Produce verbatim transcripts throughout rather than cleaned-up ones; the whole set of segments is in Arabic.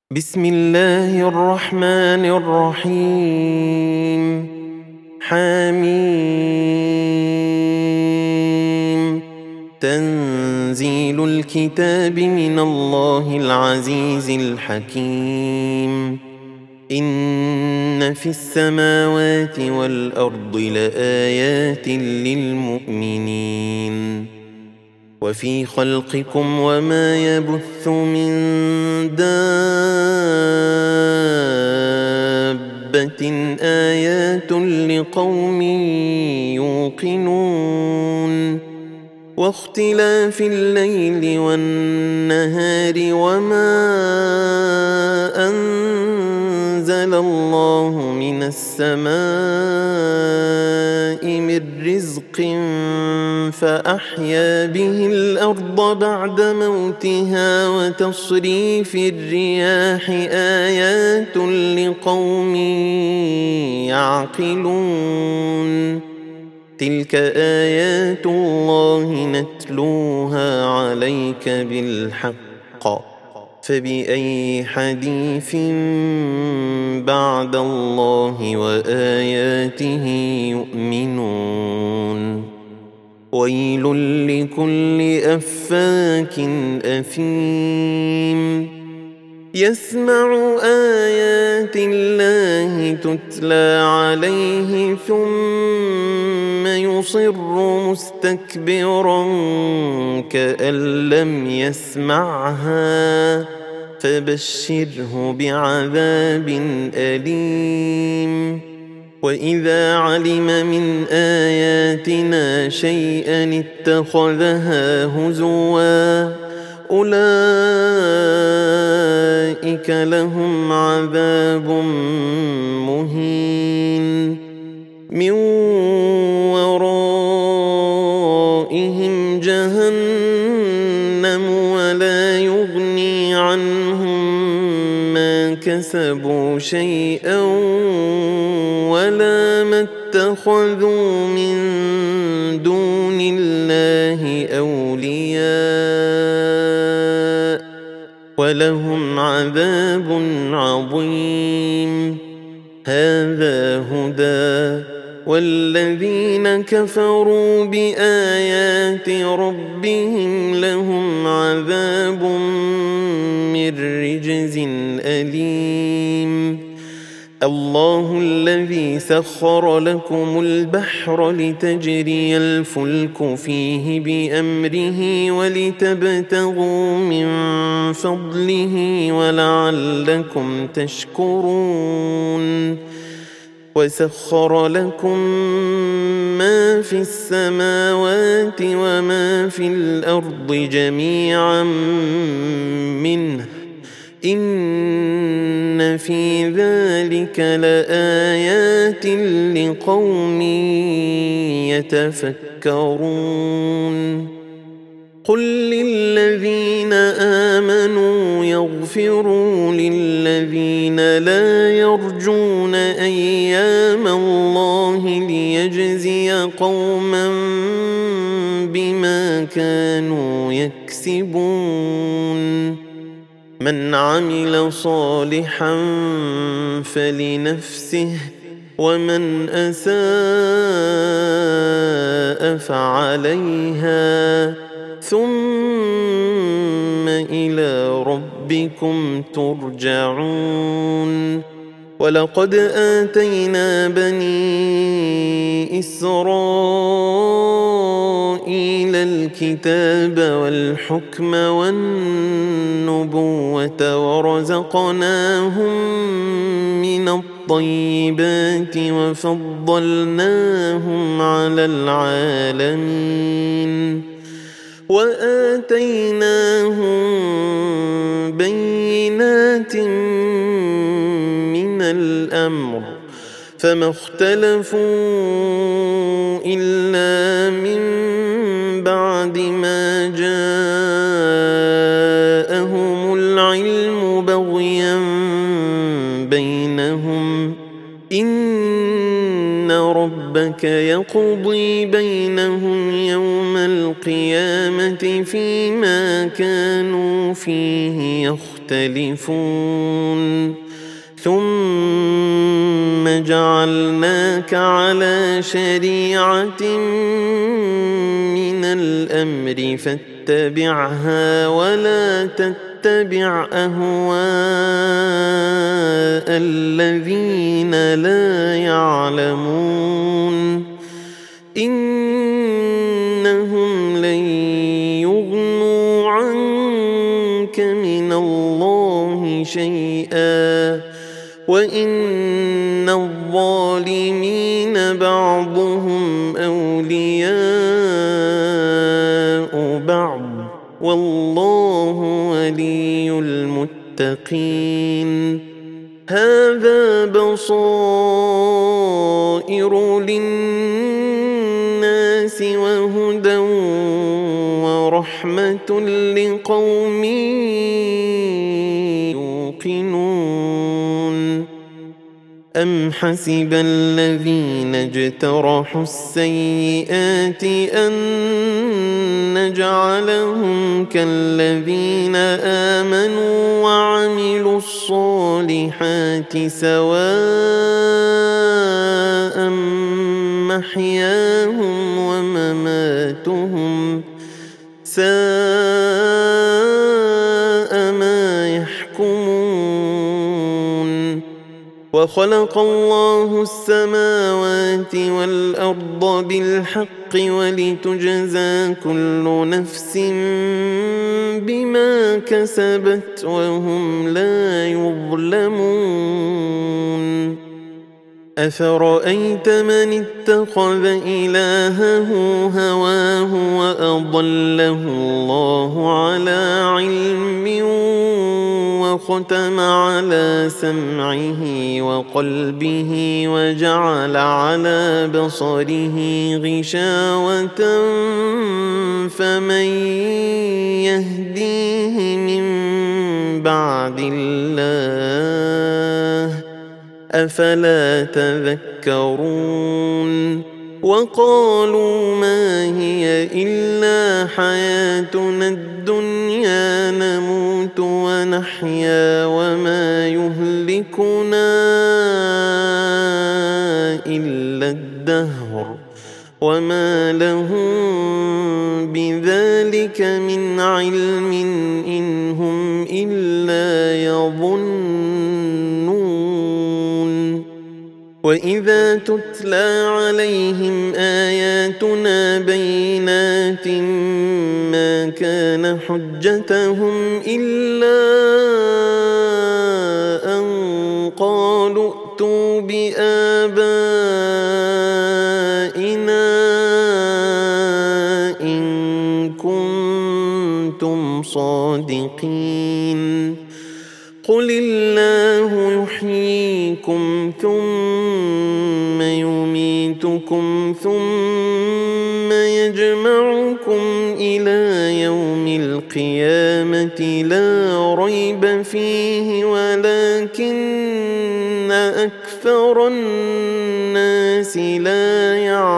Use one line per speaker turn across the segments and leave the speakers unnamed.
بسم الله الرحمن الرحيم حميم تنزيل الكتاب من الله العزيز الحكيم إن في السماوات والأرض لآيات للمؤمنين وفي خلقكم وما يبث من دابة آيات لقوم يوقنون واختلاف الليل والنهار وما أنزل الله من السماء من رزق فأحيا به الأرض بعد موتها وتصريف الرياح آيات لقوم يعقلون تلك آيات الله نتلوها عليك بالحق فبأي حديث بعد الله وآياته يؤمنون ويل لكل أفاك أثيم يسمع آيات الله تتلى عليه ثم يصر مستكبرا كأن لم يسمعها فبشره بعذاب أليم وإذا علم من آياتنا شيئا اتخذها هزوا أولئك لهم عذاب مهين من ورائهم جهنم ولا يغني عنهم ما كسبوا شيئا ولا ما اتخذوا من دون الله أولياء ولهم عذاب عظيم هذا هدى والذين كفروا بآيات ربهم لهم عذاب من رجز أليم الله الذي سخر لكم البحر لتجري الفلك فيه بأمره ولتبتغوا من فضله ولعلكم تشكرون وسخر لكم ما في السماوات وما في الأرض جميعا منه إن في ذلك لآيات لقوم يتفكرون قل للذين آمنوا يغفروا للذين لا يرجون أيام الله ليجزي قوما بما كانوا يكسبون من عمل صالحا فلنفسه ومن أساء فعليها ثم إلى ربكم ترجعون ولقد آتينا بني إسرائيل الكتاب والحكم والنبوة ورزقناهم من الطيبات وفضلناهم على العالمين وآتيناهم بينات من الأمر فما اختلفوا إلا من بعد ما جاءهم العلم بغيا بينهم إن ربك يقضي بينهم يوم القيامة فيما كانوا فيه يختلفون مختلفون ثم جعلناك على شريعة من الأمر فاتبعها ولا تتبع أهواء الذين لا يعلمون إنهم لن يغنوا عنك من الله شيئا وإن الظالمين بعضهم أولياء بعض والله ولي المتقين هذا بصائر للناس وهدى ورحمة لقوم يوقنون أم حسب الذين اجترحوا السيئات أن نجعلهم كالذين آمنوا وعملوا الصالحات سواء محياهم ومماتهم ساء ما يحكمون وخلق الله السماوات والأرض بالحق ولتجزى كل نفس بما كسبت وهم لا يظلمون أفرأيت من اتخذ إلهه هواه وأضله الله على علم وختم على سمعه وقلبه وجعل على بصره غشاوة فمن يهديه من بعد الله أفلا تذكرون وقالوا ما هي إلا حياتنا الدنيا نموت ونحيا وما يهلكنا إلا الدهر وما لهم بذلك من علم إن هم إلا يظنون وإذا تتلى عليهم آياتنا بينات ما كان حجتهم إلا أن قالوا ائتوا بآبائنا إن كنتم صادقين قل الله يحييكم ثم يميتكم ثم يجمعكم إلى يوم القيامة لا ريب فيه ولكن أكثر الناس لا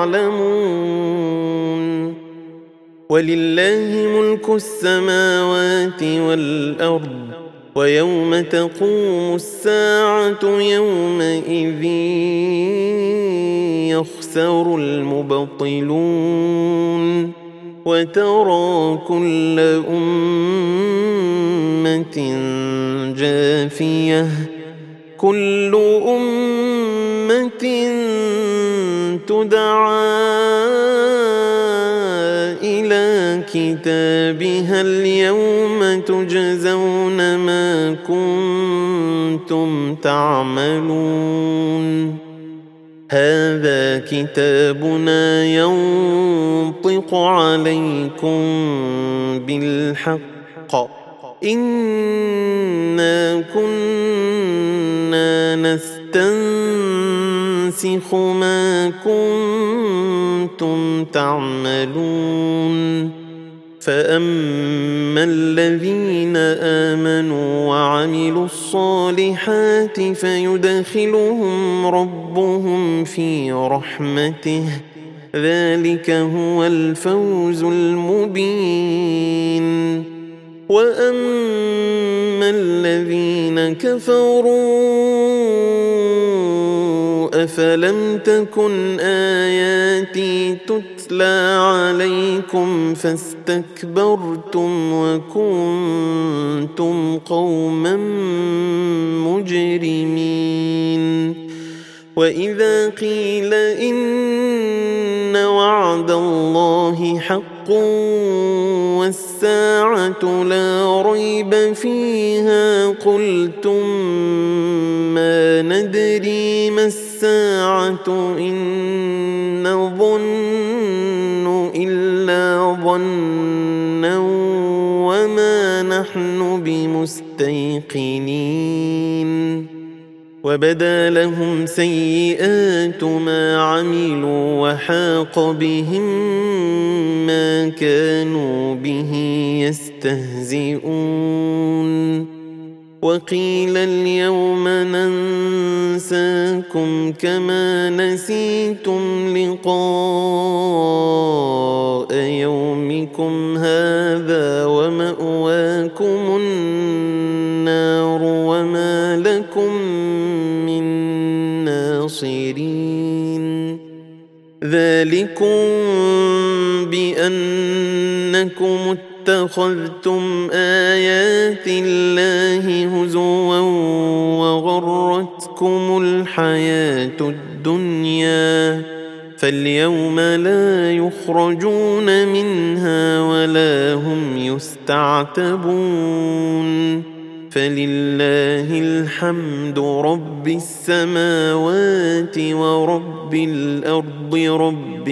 يعلمون ولله ملك السماوات والأرض ويوم تقوم الساعة يومئذ يخسر المبطلون وترى كل أمة جاثية كل أمة تدعى إلى كتابها اليوم تجزون ما كنتم تعملون هذا كتابنا ينطق عليكم بالحق إنا كنا نستنسخ ما كنتم تعملون فأما الذين آمنوا وعملوا الصالحات فيدخلهم ربهم في رحمته ذلك هو الفوز المبين وأما الذين كفروا أفلم تكن آياتي تتلى عليكم فاستكبرتم وكنتم قوما مجرمين وإذا قيل إن وعد الله حق والساعة لا ريب فيها قلتم ما ندري ما الساعة إن نظن إلا ظنا وما نحن بمستيقنين وبدا لهم سيئات ما عملوا وحاق بهم ما كانوا به يستهزئون وقيل اليوم ننساكم كما نسيتم لقاء يومكم هذا ومأواكم النار وما لكم من ناصرين ذلكم بأنكم اتخذتم آيات الله هزوا وغرتكم الحياة الدنيا فاليوم لا يخرجون منها ولا هم يستعتبون فلله الحمد رب السماوات ورب الأرض رب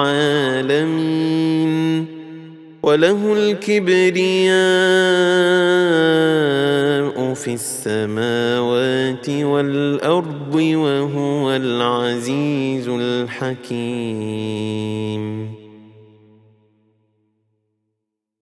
العالمين وله الكبرياء في السماوات والأرض وهو العزيز الحكيم.